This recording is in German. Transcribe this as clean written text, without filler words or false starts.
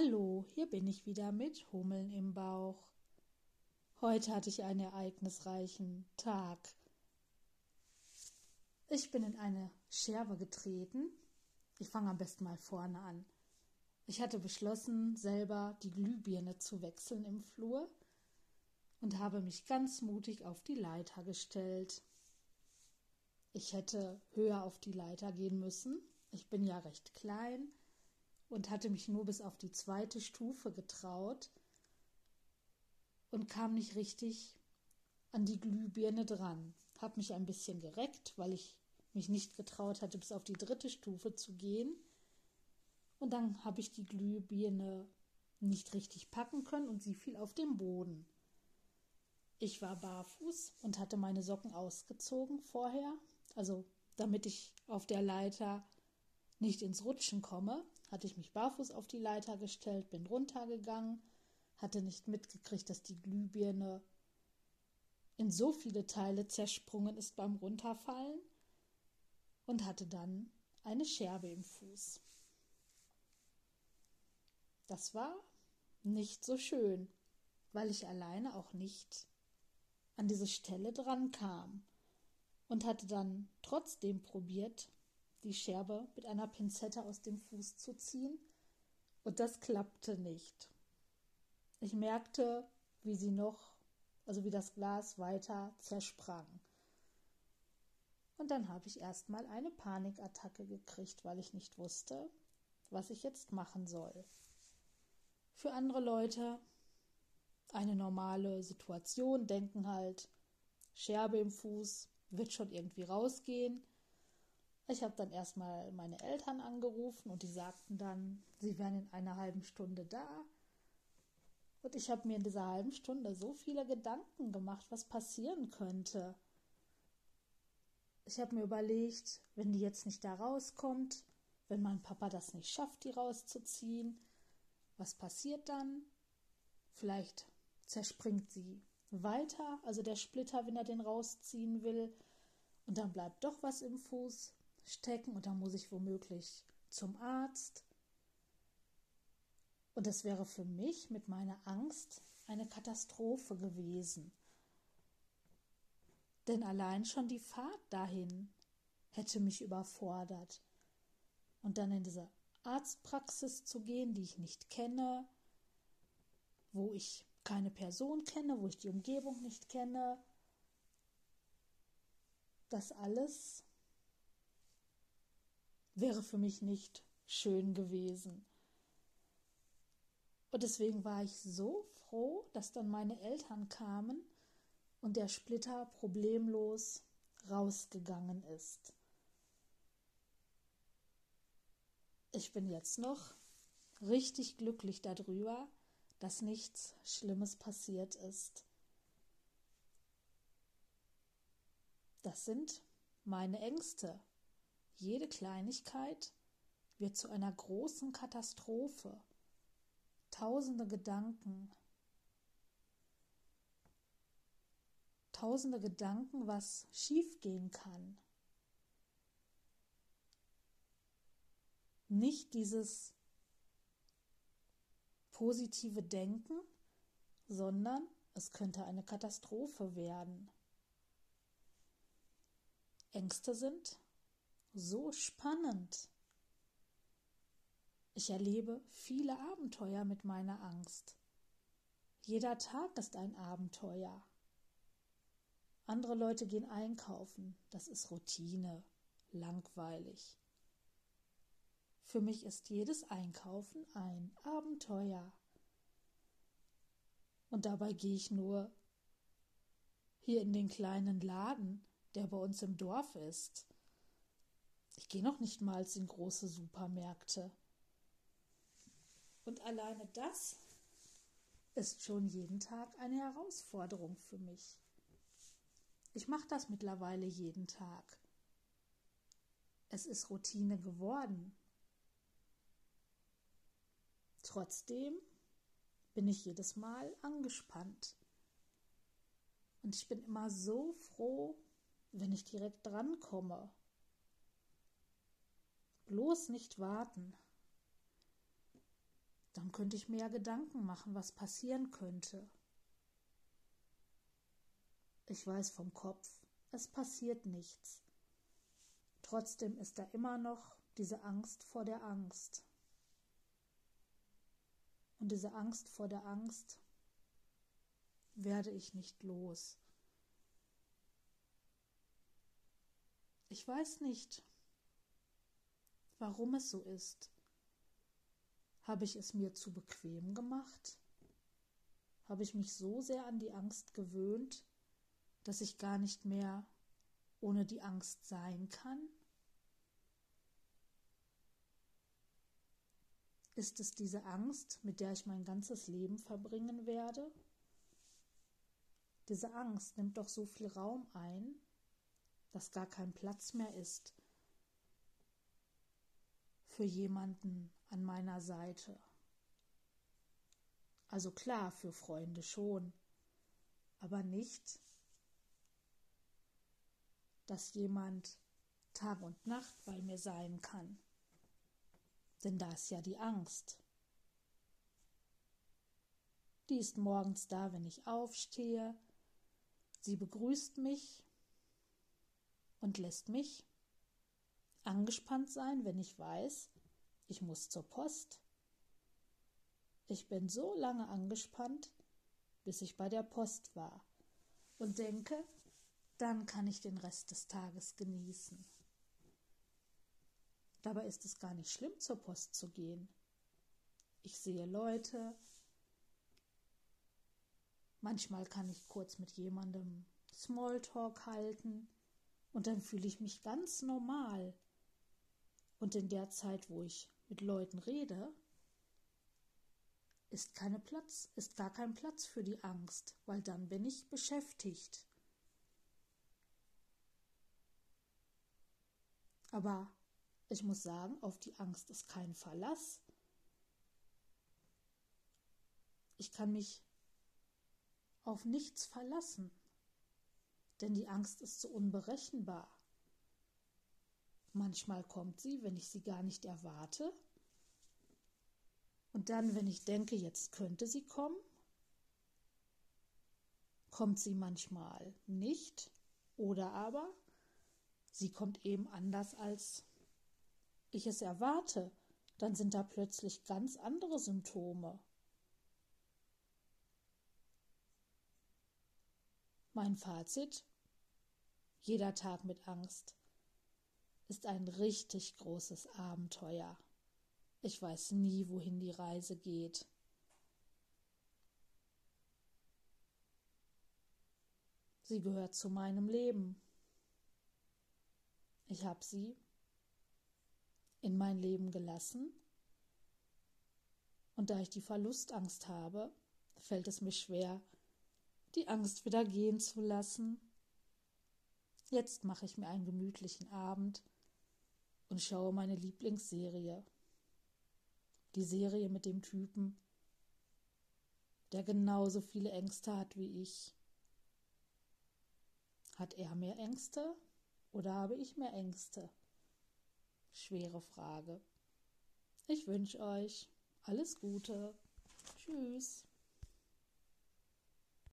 Hallo, hier bin ich wieder mit Hummeln im Bauch. Heute hatte ich einen ereignisreichen Tag. Ich bin in eine Scherbe getreten. Ich fange am besten mal vorne an. Ich hatte beschlossen, selber die Glühbirne zu wechseln im Flur und habe mich ganz mutig auf die Leiter gestellt. Ich hätte höher auf die Leiter gehen müssen. Ich bin ja recht klein und hatte mich nur bis auf die 2. Stufe getraut und kam nicht richtig an die Glühbirne dran. Habe mich ein bisschen gereckt, weil ich mich nicht getraut hatte, bis auf die 3. Stufe zu gehen. Und dann habe ich die Glühbirne nicht richtig packen können und sie fiel auf den Boden. Ich war barfuß und hatte meine Socken ausgezogen vorher, also damit ich auf der Leiter nicht ins Rutschen komme, hatte ich mich barfuß auf die Leiter gestellt, bin runtergegangen, hatte nicht mitgekriegt, dass die Glühbirne in so viele Teile zersprungen ist beim Runterfallen und hatte dann eine Scherbe im Fuß. Das war nicht so schön, weil ich alleine auch nicht an diese Stelle dran kam und hatte dann trotzdem probiert, die Scherbe mit einer Pinzette aus dem Fuß zu ziehen, und das klappte nicht. Ich merkte, wie das Glas weiter zersprang. Und dann habe ich erstmal eine Panikattacke gekriegt, weil ich nicht wusste, was ich jetzt machen soll. Für andere Leute eine normale Situation, denken halt, Scherbe im Fuß, wird schon irgendwie rausgehen. Ich habe dann erstmal meine Eltern angerufen und die sagten dann, sie wären in einer halben Stunde da. Und ich habe mir in dieser halben Stunde so viele Gedanken gemacht, was passieren könnte. Ich habe mir überlegt, wenn die jetzt nicht da rauskommt, wenn mein Papa das nicht schafft, die rauszuziehen, was passiert dann? Vielleicht zerspringt sie weiter, also der Splitter, wenn er den rausziehen will, und dann bleibt doch was im Fuß stecken und dann muss ich womöglich zum Arzt. Und das wäre für mich mit meiner Angst eine Katastrophe gewesen. Denn allein schon die Fahrt dahin hätte mich überfordert. Und dann in diese Arztpraxis zu gehen, die ich nicht kenne, wo ich keine Person kenne, wo ich die Umgebung nicht kenne, das alles wäre für mich nicht schön gewesen. Und deswegen war ich so froh, dass dann meine Eltern kamen und der Splitter problemlos rausgegangen ist. Ich bin jetzt noch richtig glücklich darüber, dass nichts Schlimmes passiert ist. Das sind meine Ängste. Jede Kleinigkeit wird zu einer großen Katastrophe. Tausende Gedanken, was schiefgehen kann. Nicht dieses positive Denken, sondern es könnte eine Katastrophe werden. Ängste sind so spannend. Ich erlebe viele Abenteuer mit meiner Angst. Jeder Tag ist ein Abenteuer. Andere Leute gehen einkaufen, das ist Routine, langweilig. Für mich ist jedes Einkaufen ein Abenteuer. Und dabei gehe ich nur hier in den kleinen Laden, der bei uns im Dorf ist. Ich gehe noch nicht mal in große Supermärkte. Und alleine das ist schon jeden Tag eine Herausforderung für mich. Ich mache das mittlerweile jeden Tag. Es ist Routine geworden. Trotzdem bin ich jedes Mal angespannt. Und ich bin immer so froh, wenn ich direkt drankomme. Bloß nicht warten. Dann könnte ich mir ja Gedanken machen, was passieren könnte. Ich weiß vom Kopf, es passiert nichts. Trotzdem ist da immer noch diese Angst vor der Angst. Und diese Angst vor der Angst werde ich nicht los. Ich weiß nicht, warum es so ist. Habe ich es mir zu bequem gemacht? Habe ich mich so sehr an die Angst gewöhnt, dass ich gar nicht mehr ohne die Angst sein kann? Ist es diese Angst, mit der ich mein ganzes Leben verbringen werde? Diese Angst nimmt doch so viel Raum ein, dass gar kein Platz mehr ist für jemanden an meiner Seite. Also klar, für Freunde schon, aber nicht, dass jemand Tag und Nacht bei mir sein kann. Denn da ist ja die Angst. Die ist morgens da, wenn ich aufstehe. Sie begrüßt mich und lässt mich angespannt sein, wenn ich weiß, ich muss zur Post. Ich bin so lange angespannt, bis ich bei der Post war und denke, dann kann ich den Rest des Tages genießen. Dabei ist es gar nicht schlimm, zur Post zu gehen. Ich sehe Leute. Manchmal kann ich kurz mit jemandem Smalltalk halten und dann fühle ich mich ganz normal. Und in der Zeit, wo ich mit Leuten rede, ist gar kein Platz für die Angst, weil dann bin ich beschäftigt. Aber ich muss sagen, auf die Angst ist kein Verlass. Ich kann mich auf nichts verlassen, denn die Angst ist so unberechenbar. Manchmal kommt sie, wenn ich sie gar nicht erwarte. Und dann, wenn ich denke, jetzt könnte sie kommen, kommt sie manchmal nicht. Oder aber sie kommt eben anders, als ich es erwarte. Dann sind da plötzlich ganz andere Symptome. Mein Fazit: Jeder Tag mit Angst ist ein richtig großes Abenteuer. Ich weiß nie, wohin die Reise geht. Sie gehört zu meinem Leben. Ich habe sie in mein Leben gelassen. Und da ich die Verlustangst habe, fällt es mir schwer, die Angst wieder gehen zu lassen. Jetzt mache ich mir einen gemütlichen Abend und schaue meine Lieblingsserie. Die Serie mit dem Typen, der genauso viele Ängste hat wie ich. Hat er mehr Ängste oder habe ich mehr Ängste? Schwere Frage. Ich wünsche euch alles Gute. Tschüss.